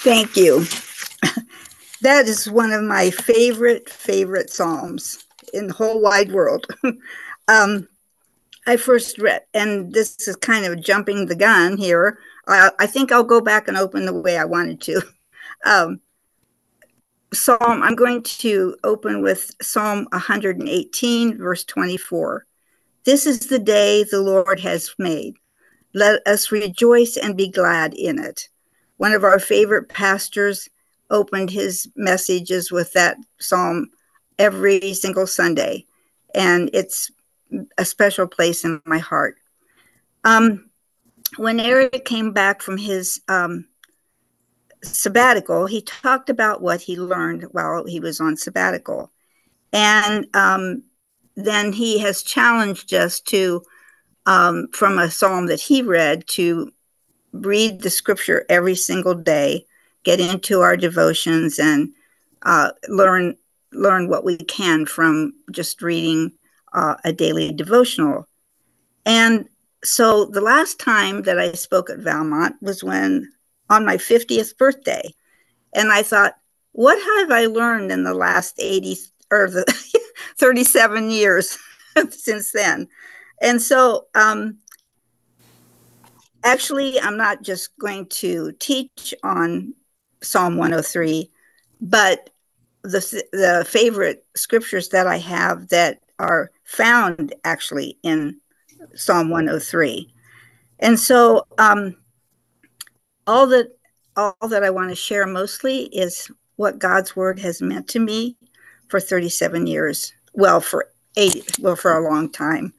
Thank you. That is one of my favorite Psalms in the whole wide world. um, I first read, and this is kind of jumping the gun here. I think I'll go back and open the way I wanted to. Um, I'm going to open with Psalm 118, verse 24. This is the day the Lord has made. Let us rejoice and be glad in it. One of our favorite pastors opened his messages with that psalm every single Sunday, and it's a special place in my heart. When Eric came back from his sabbatical, he talked about what he learned while he was on sabbatical. And then he has challenged us to, from a psalm that he read, to read the scripture every single day, get into our devotions, and learn what we can from just reading a daily devotional. And so the last time that I spoke at Valmont was when on my 50th birthday. And I thought, what have I learned in the last 80 or the 37 years since then? And so actually, I'm not just going to teach on Psalm 103, but the favorite scriptures that I have that are found actually in Psalm 103. And so all that I want to share mostly is what God's word has meant to me for 37 years. Well, for a long time.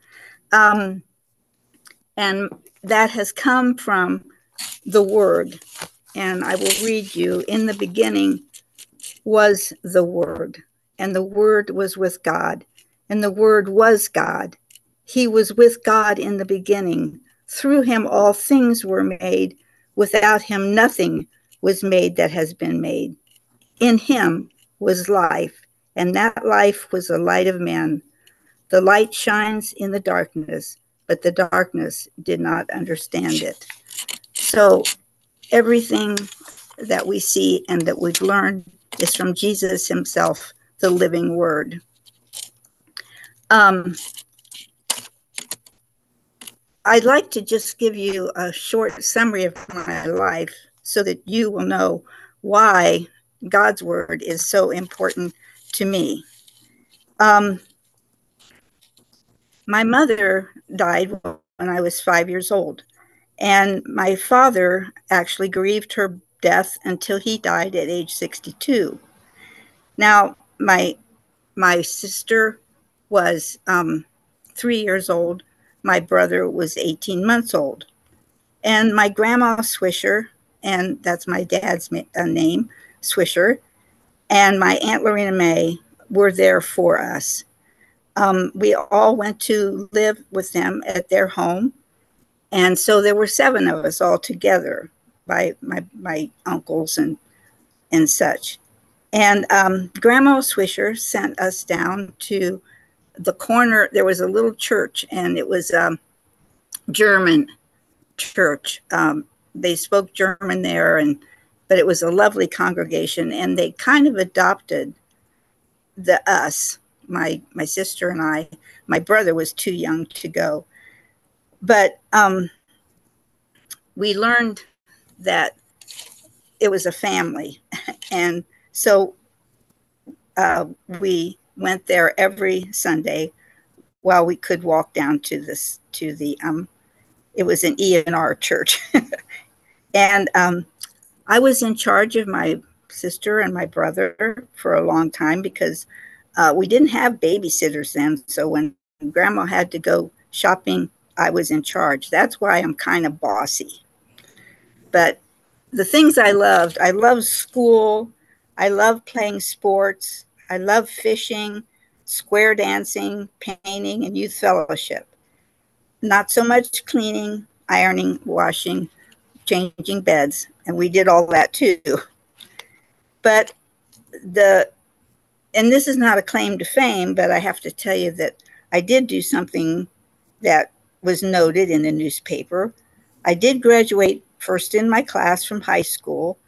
And that has come from the word. And I will read you. In the beginning was the word, and the word was with God, and the word was God. He was with God in the beginning. Through him all things were made. Without him nothing was made that has been made. In him was life, and that life was the light of men. The light shines in the darkness, but the darkness did not understand it. So everything that we see and that we've learned is from Jesus himself, the living word. I'd like to just give you a short summary of my life so that you will know why God's word is so important to me. My mother died when I was 5 years old, and my father actually grieved her death until he died at age 62. Now, my sister was 3 years old. My brother was 18 months old. And my grandma Swisher, and that's my dad's name, Swisher, and my Aunt Lorena May were there for us. We all went to live with them at their home. And so there were 7 of us all together by my uncles and such. And Grandma Swisher sent us down to the corner. There was a little church, and it was German church. They spoke German there, but it was a lovely congregation, and they kind of adopted us, my sister and I. My brother was too young to go, but we learned that it was a family, and so we went there every Sunday while we could walk down to the it was an E&R church. And I was in charge of my sister and my brother for a long time because we didn't have babysitters then. So when Grandma had to go shopping, I was in charge. That's why I'm kind of bossy. But the things I loved school. I loved playing sports. I loved fishing, square dancing, painting, and youth fellowship. Not so much cleaning, ironing, washing, changing beds, and we did all that too. But and this is not a claim to fame, but I have to tell you that I did do something that was noted in the newspaper. I did graduate first in my class from high school,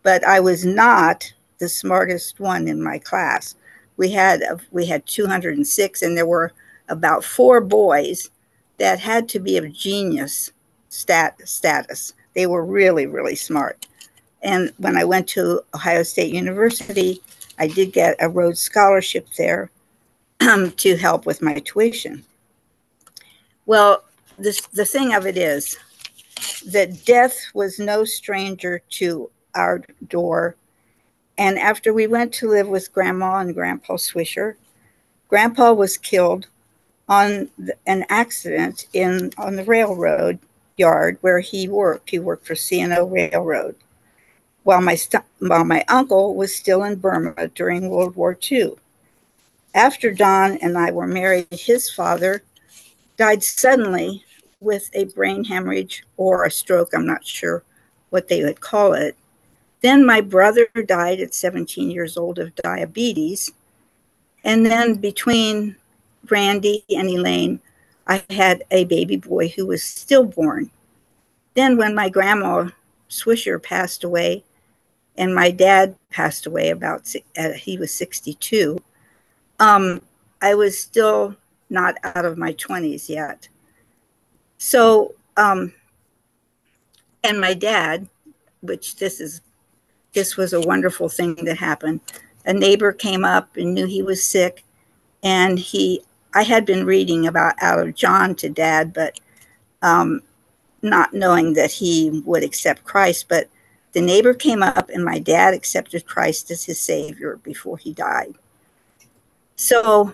but I was not the smartest one in my class. We had 206, and there were about 4 boys that had to be of genius status. They were really, really smart. And when I went to Ohio State University, I did get a Rhodes Scholarship there to help with my tuition. Well, the thing of it is that death was no stranger to our door. And after we went to live with Grandma and Grandpa Swisher, Grandpa was killed on an accident on the railroad yard where he worked. He worked for C&O Railroad, while my uncle was still in Burma during World War II. After Don and I were married, his father died suddenly with a brain hemorrhage or a stroke. I'm not sure what they would call it. Then my brother died at 17 years old of diabetes. And then between Randy and Elaine, I had a baby boy who was stillborn. Then when my grandma Swisher passed away, and my dad passed away he was 62, I was still not out of my 20s yet. So, and my dad, which this was a wonderful thing that happened. A neighbor came up and knew he was sick, and I had been reading out of John to Dad, but not knowing that he would accept Christ. But the neighbor came up, and my dad accepted Christ as his Savior before he died. So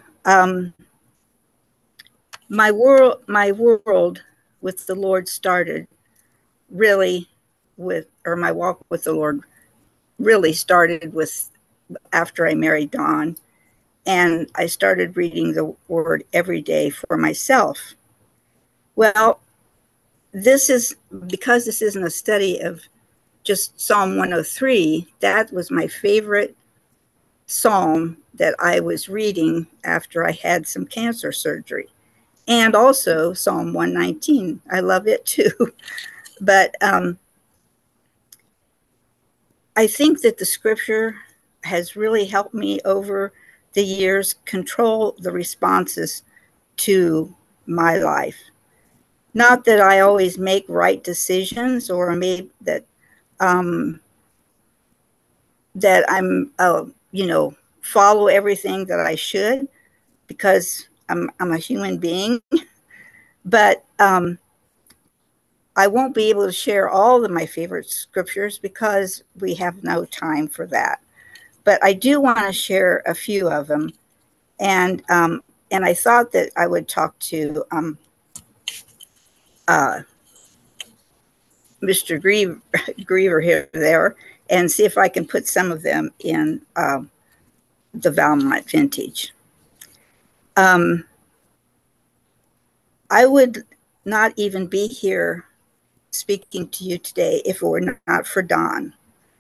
my world with the Lord started really my walk with the Lord really started after I married Don, and I started reading the Word every day for myself. Well, because this isn't a study of just Psalm 103, that was my favorite psalm that I was reading after I had some cancer surgery. And also Psalm 119. I love it too. But I think that the scripture has really helped me over the years control the responses to my life. Not that I always make right decisions or that I'm follow everything that I should, because I'm a human being. But I won't be able to share all of my favorite scriptures because we have no time for that. But I do want to share a few of them. And I thought that I would talk to Mr. Griever there and see if I can put some of them in the Valmont Vintage. I would not even be here speaking to you today if it were not for Don.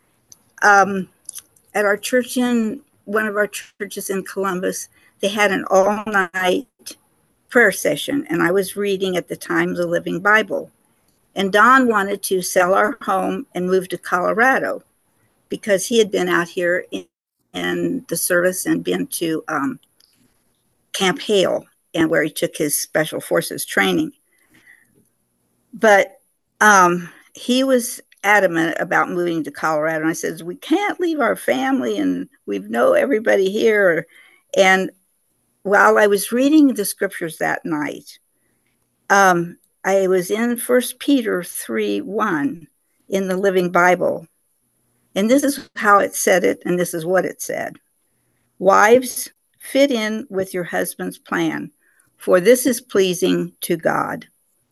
At our church one of our churches in Columbus, they had an all-night prayer session, and I was reading at the time the Living Bible. And Don wanted to sell our home and move to Colorado because he had been out here in the service and been to Camp Hale, and where he took his Special Forces training. But he was adamant about moving to Colorado. And I said, we can't leave our family, and we know everybody here. And while I was reading the scriptures that night, I was in 1 Peter 3:1 in the Living Bible. And this is how it said it, and this is what it said. Wives, fit in with your husband's plan, for this is pleasing to God.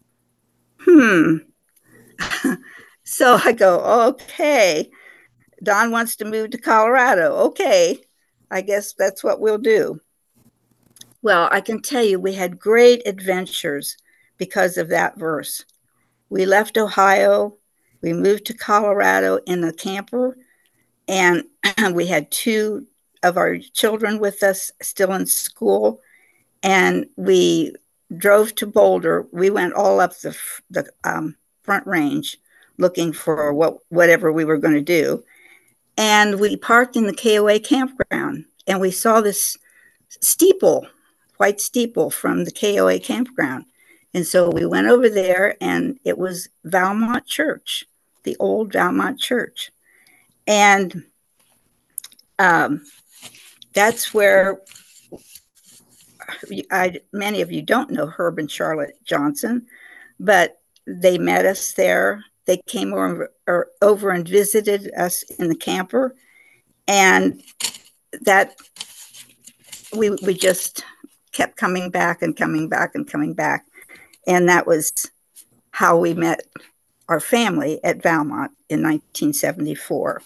So I go, okay, Don wants to move to Colorado. Okay, I guess that's what we'll do. Well, I can tell you we had great adventures because of that verse. We left Ohio, we moved to Colorado in a camper, and we had 2 of our children with us still in school, and we drove to Boulder. We went all up the Front Range looking for whatever we were going to do. And we parked in the KOA campground, and we saw this steeple, white steeple from the KOA campground. And so we went over there, and it was Valmont Church, the old Valmont Church. And that's where many of you don't know Herb and Charlotte Johnson, but they met us there. They came over and visited us in the camper, and that we just kept coming back and coming back and coming back. And that was how we met our family at Valmont in 1974.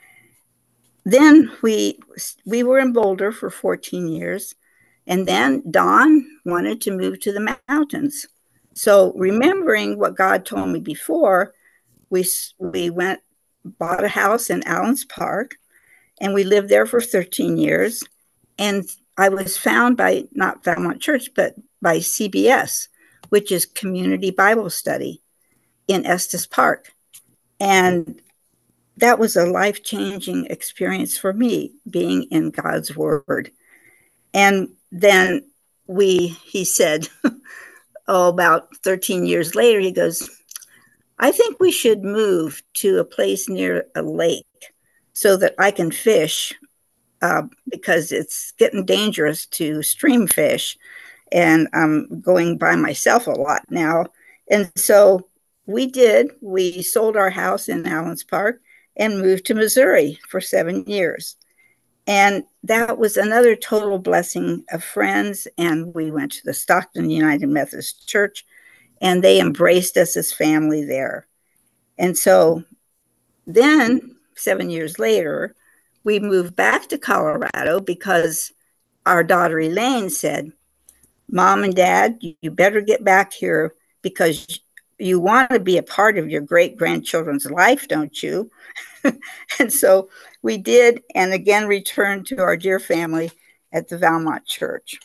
Then we were in Boulder for 14 years. And then Don wanted to move to the mountains. So remembering what God told me before, we went, bought a house in Allens Park, and we lived there for 13 years. And I was found by, not Valmont Church, but by CBS, which is Community Bible Study in Estes Park. And that was a life-changing experience for me, being in God's Word. And then he said, about 13 years later, he goes, I think we should move to a place near a lake so that I can fish, because it's getting dangerous to stream fish. And I'm going by myself a lot now. And so we sold our house in Allens Park and moved to Missouri for 7 years. And that was another total blessing of friends. And we went to the Stockton United Methodist Church, and they embraced us as family there. And so then 7 years later, we moved back to Colorado because our daughter Elaine said, Mom and Dad, you better get back here because you want to be a part of your great-grandchildren's life, don't you? And so we did, and again returned to our dear family at the Valmont Church.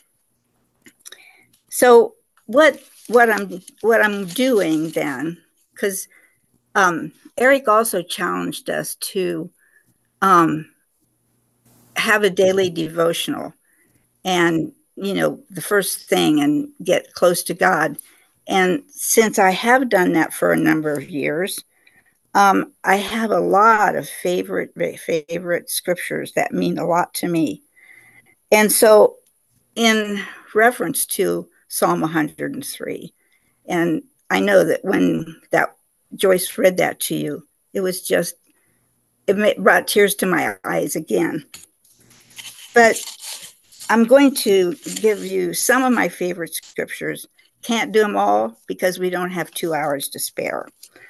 So what I'm doing then, because Eric also challenged us to have a daily devotional, and the first thing, and get close to God. And since I have done that for a number of years, I have a lot of favorite scriptures that mean a lot to me. And so in reference to Psalm 103, and I know that when that Joyce read that to you, it brought tears to my eyes again. But I'm going to give you some of my favorite scriptures. Can't do them all because we don't have 2 hours to spare.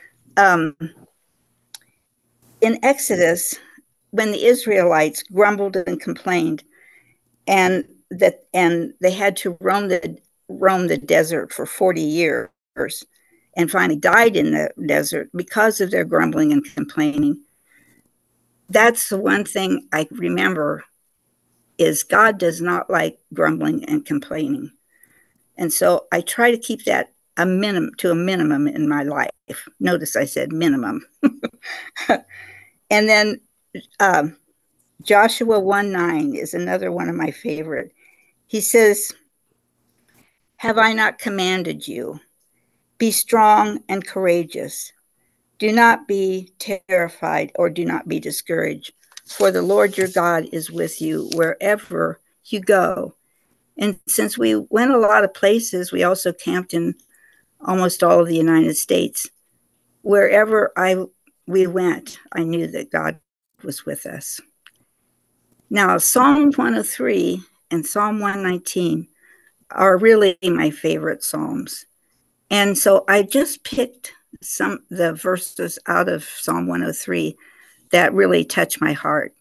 In Exodus, when the Israelites grumbled and complained, and they had to roam the desert for 40 years, and finally died in the desert because of their grumbling and complaining, that's the one thing I remember, is God does not like grumbling and complaining. And so I try to keep that a minimum in my life. Notice I said minimum. And then Joshua 1:9 is another one of my favorite. He says, have I not commanded you? Be strong and courageous. Do not be terrified or do not be discouraged, for the Lord your God is with you wherever you go. And since we went a lot of places, we also camped in almost all of the United States. Wherever we went, I knew that God was with us. Now, Psalm 103 and Psalm 119 are really my favorite Psalms. And so I just picked the verses out of Psalm 103 that really touch my heart.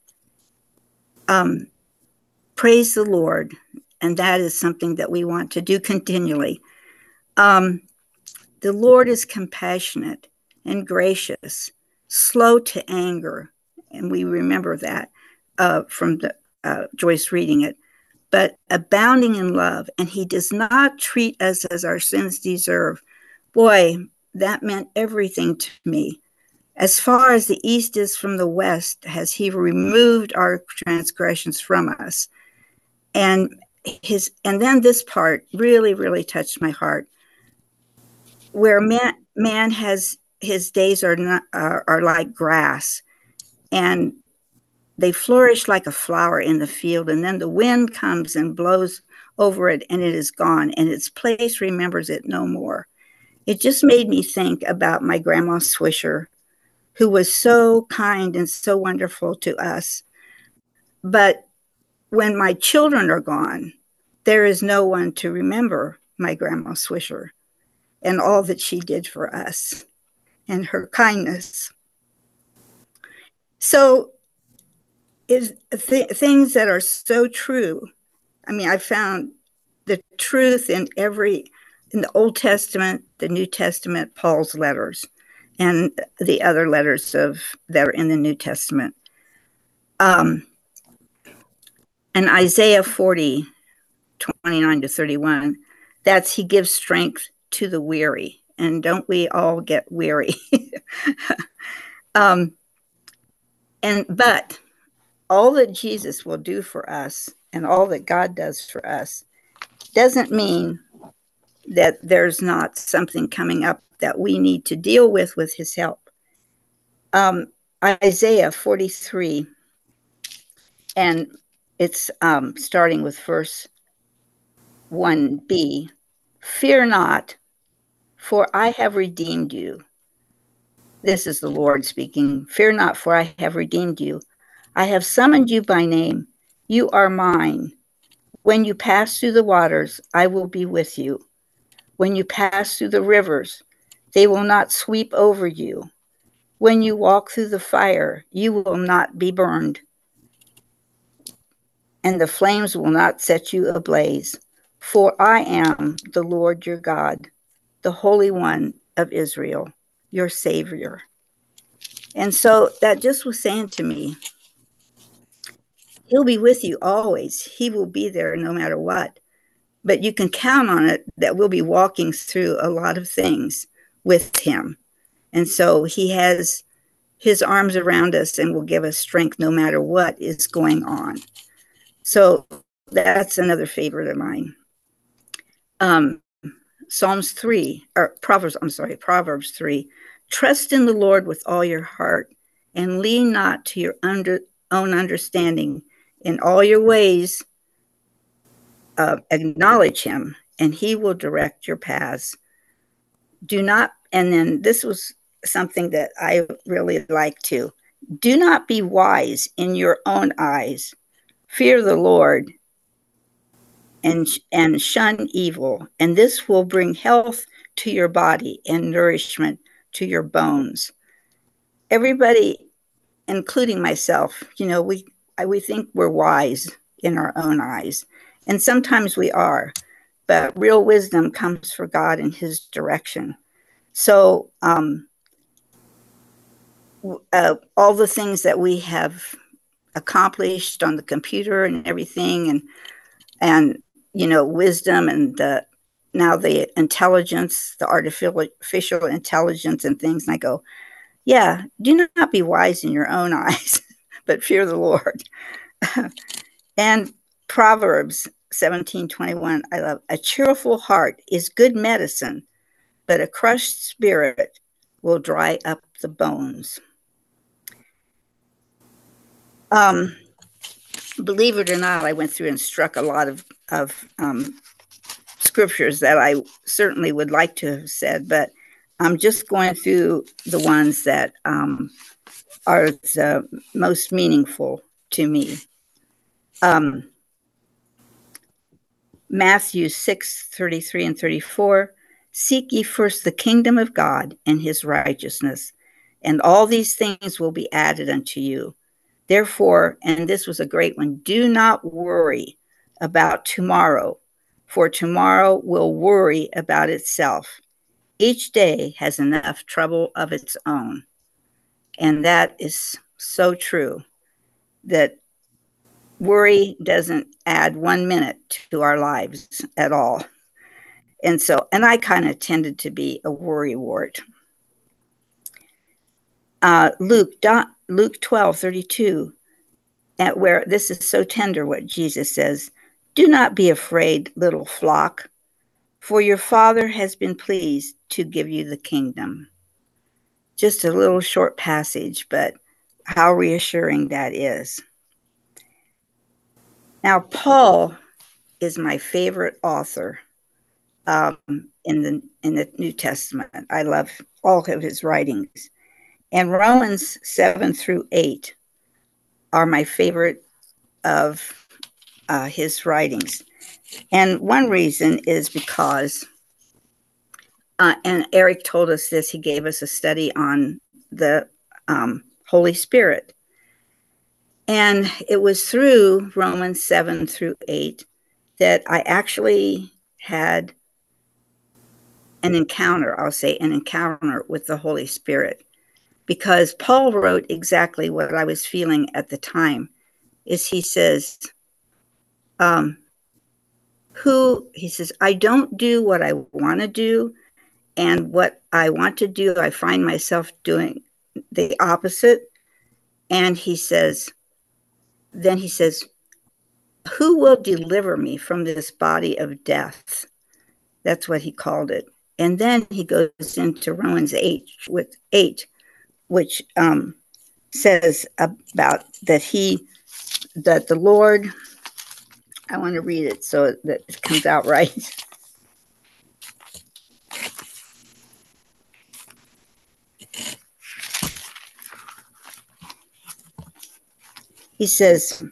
Praise the Lord. And that is something that we want to do continually. The Lord is compassionate and gracious, slow to anger. And we remember that from Joyce reading it. But abounding in love, and he does not treat us as our sins deserve. Boy, that meant everything to me. As far as the east is from the west, has he removed our transgressions from us. And then this part really, really touched my heart, where man has his days are like grass, and they flourish like a flower in the field, and then the wind comes and blows over it, and it is gone, and its place remembers it no more. It just made me think about my grandma Swisher, who was so kind and so wonderful to us. But when my children are gone, there is no one to remember my grandma Swisher and all that she did for us and her kindness. So things that are so true. I mean, I found the truth in the Old Testament, the New Testament, Paul's letters, and the other letters that are in the New Testament. And Isaiah 40, 29 to 31, that's he gives strength to the weary. And don't we all get weary? But all that Jesus will do for us and all that God does for us doesn't mean that there's not something coming up that we need to deal with his help. Isaiah 43, and it's starting with verse 1b. Fear not, for I have redeemed you. This is the Lord speaking. Fear not, for I have redeemed you. I have summoned you by name. You are mine. When you pass through the waters, I will be with you. When you pass through the rivers, they will not sweep over you. When you walk through the fire, you will not be burned, and the flames will not set you ablaze. For I am the Lord your God, the Holy One of Israel, your Savior. And so that just was saying to me, he'll be with you always. He will be there no matter what. But you can count on it that we'll be walking through a lot of things with him. And so he has his arms around us and will give us strength no matter what is going on. So that's another favorite of mine. Proverbs 3. Trust in the Lord with all your heart and lean not to your own understanding. In all your ways, acknowledge him, and he will direct your paths. And then this was something that I really like too. Do not be wise in your own eyes. Fear the Lord and shun evil, and this will bring health to your body and nourishment to your bones. Everybody, including myself, we think we're wise in our own eyes, and sometimes we are, but real wisdom comes from God in his direction. So all the things that we have accomplished on the computer and everything, and wisdom, and now the intelligence, the artificial intelligence and things, and I go, yeah, do not be wise in your own eyes, but fear the Lord. And Proverbs 17:21, I love, a cheerful heart is good medicine, but a crushed spirit will dry up the bones. Believe it or not, I went through and struck a lot of scriptures that I certainly would like to have said, but I'm just going through the ones that are the most meaningful to me. Matthew 6:33 and 34, seek ye first the kingdom of God and his righteousness, and all these things will be added unto you. Therefore, and this was a great one, do not worry about tomorrow, for tomorrow will worry about itself. Each day has enough trouble of its own. And that is so true, that worry doesn't add 1 minute to our lives at all. And I kind of tended to be a worrywart. Luke 12:32, at where this is so tender what Jesus says, "Do not be afraid, little flock, for your Father has been pleased to give you the kingdom." Just a little short passage, but how reassuring that is. Now, Paul is my favorite author in the New Testament. I love all of his writings. And Romans 7-8 are my favorite of his writings. And one reason is because, and Eric told us this, he gave us a study on the Holy Spirit. And it was through Romans 7-8 that I actually had an encounter, I'll say an encounter with the Holy Spirit. Because Paul wrote exactly what I was feeling at the time. Is he says, he says, I don't do what I want to do, and what I want to do, I find myself doing the opposite. And he says, who will deliver me from this body of death? That's what he called it. And then he goes into Romans 8, which says about that the Lord, I want to read it so that it comes out right. He says,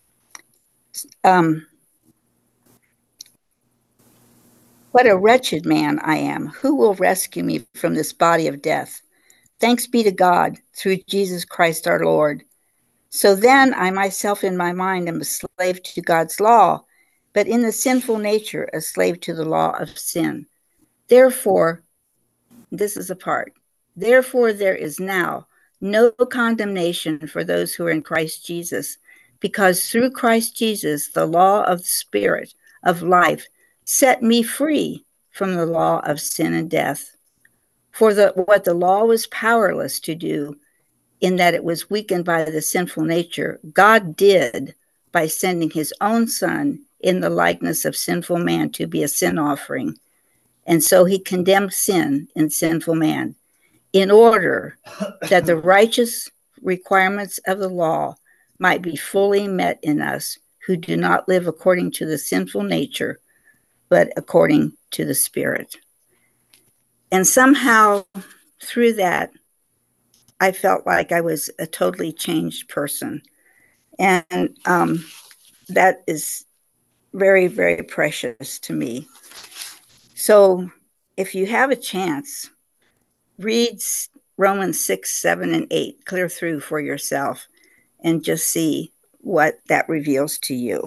what a wretched man I am. Who will rescue me from this body of death? Thanks be to God through Jesus Christ our Lord. So then I myself in my mind am a slave to God's law, but in the sinful nature a slave to the law of sin. Therefore, this is a part. Therefore, there is now no condemnation for those who are in Christ Jesus, because through Christ Jesus, the law of the Spirit of life set me free from the law of sin and death. For what the law was powerless to do, in that it was weakened by the sinful nature, God did by sending his own Son in the likeness of sinful man to be a sin offering. And so he condemned sin in sinful man in order that the righteous requirements of the law might be fully met in us who do not live according to the sinful nature, but according to the Spirit. And somehow through that, I felt like I was a totally changed person. And that is very, very precious to me. So if you have a chance, read Romans 6, 7, and 8 clear through for yourself and just see what that reveals to you.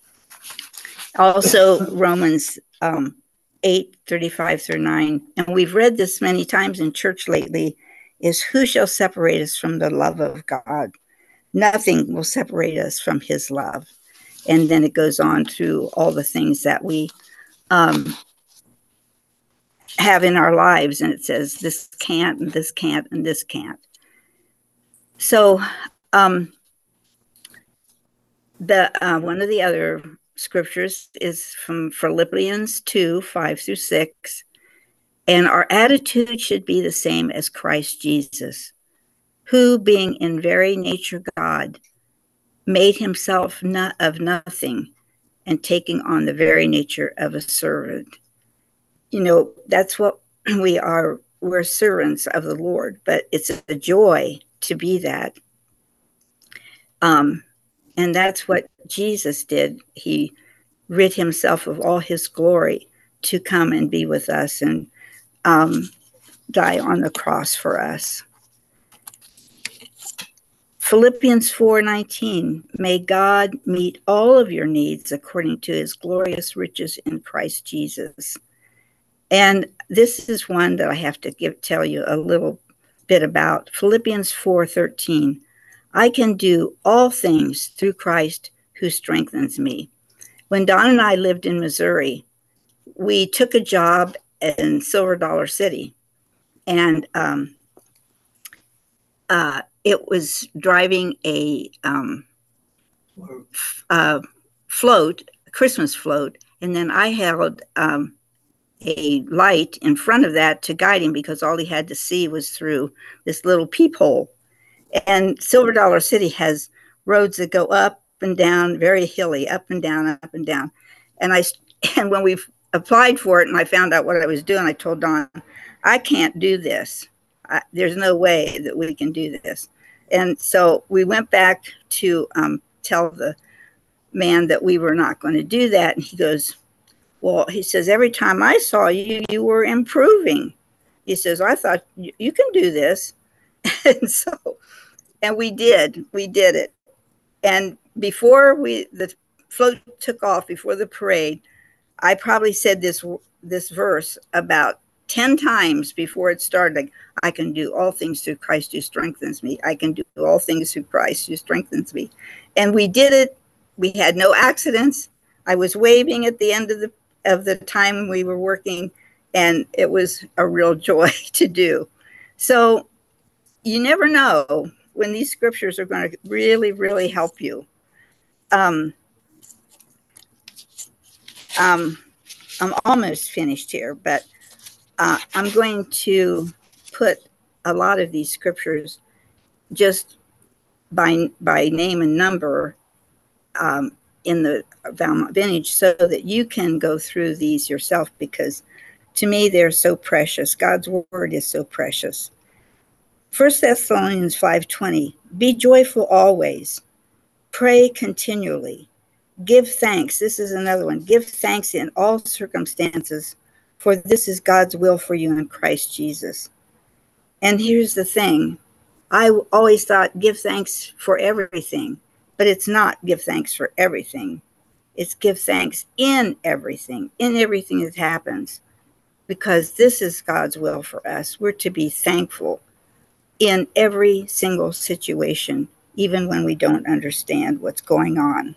Also, Romans 8, 35-9, and we've read this many times in church lately, is who shall separate us from the love of God? Nothing will separate us from his love. And then it goes on through all the things that we have in our lives. And it says this can't, and this can't, and this can't. So one of the other scriptures is from Philippians 2, 5-6. And our attitude should be the same as Christ Jesus, who, being in very nature God, made himself of nothing, and taking on the very nature of a servant. You know, that's what we are. We're servants of the Lord, but it's a joy to be that. And that's what Jesus did. He rid himself of all his glory to come and be with us and die on the cross for us. Philippians 4:19, may God meet all of your needs according to his glorious riches in Christ Jesus. And this is one that I have to tell you a little bit about. Philippians 4:13, I can do all things through Christ who strengthens me. When Don and I lived in Missouri, we took a job in Silver Dollar City. And it was driving a float, a Christmas float, and then I held a light in front of that to guide him because all he had to see was through this little peephole. And Silver Dollar City has roads that go up and down, very hilly, up and down, up and down. And when we applied for it and I found out what I was doing, I told Don, I can't do this. There's no way that we can do this. And so we went back to tell the man that we were not going to do that. And he goes, well, he says, every time I saw you, you were improving. He says, I thought you can do this. And we did it. And before the float took off, before the parade, I probably said this verse about 10 times before it started. Like, I can do all things through Christ who strengthens me. I can do all things through Christ who strengthens me. And we did it. We had no accidents. I was waving at the end of the time we were working, and it was a real joy to do. So you never know when these scriptures are going to really, really help you. I'm almost finished here, but I'm going to put a lot of these scriptures just by name and number in the Valmont Vintage so that you can go through these yourself, because to me they're so precious. God's word is so precious. 1 Thessalonians 5:20, be joyful always, pray continually, give thanks. This is another one. Give thanks in all circumstances, for this is God's will for you in Christ Jesus. And here's the thing. I always thought give thanks for everything, but it's not give thanks for everything. It's give thanks in everything that happens, because this is God's will for us. We're to be thankful in every single situation, even when we don't understand what's going on.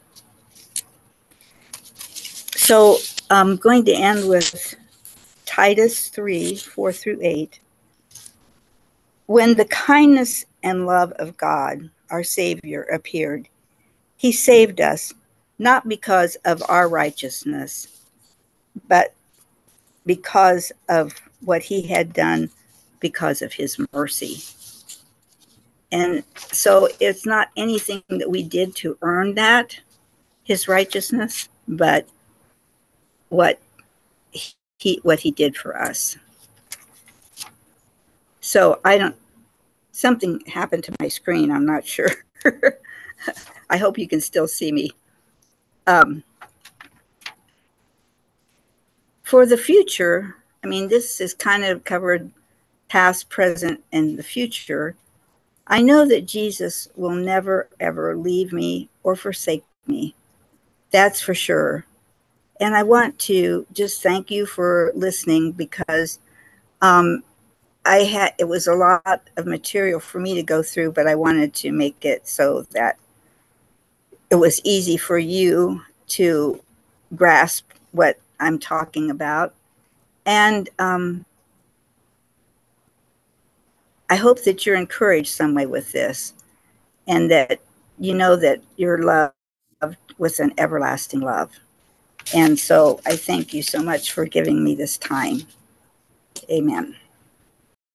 So I'm going to end with Titus 3:4-8. When the kindness and love of God, our Savior, appeared, he saved us, not because of our righteousness, but because of what he had done because of his mercy. And so it's not anything that we did to earn that, his righteousness, but what he did for us. So something happened to my screen. I'm not sure. I hope you can still see me. For the future, I mean, this is kind of covered past, present, and the future. I know that Jesus will never, ever leave me or forsake me. That's for sure. And I want to just thank you for listening, because it was a lot of material for me to go through, but I wanted to make it so that it was easy for you to grasp what I'm talking about. And I hope that you're encouraged some way with this, and that you know that you're loved with an everlasting love. And so I thank you so much for giving me this time. Amen.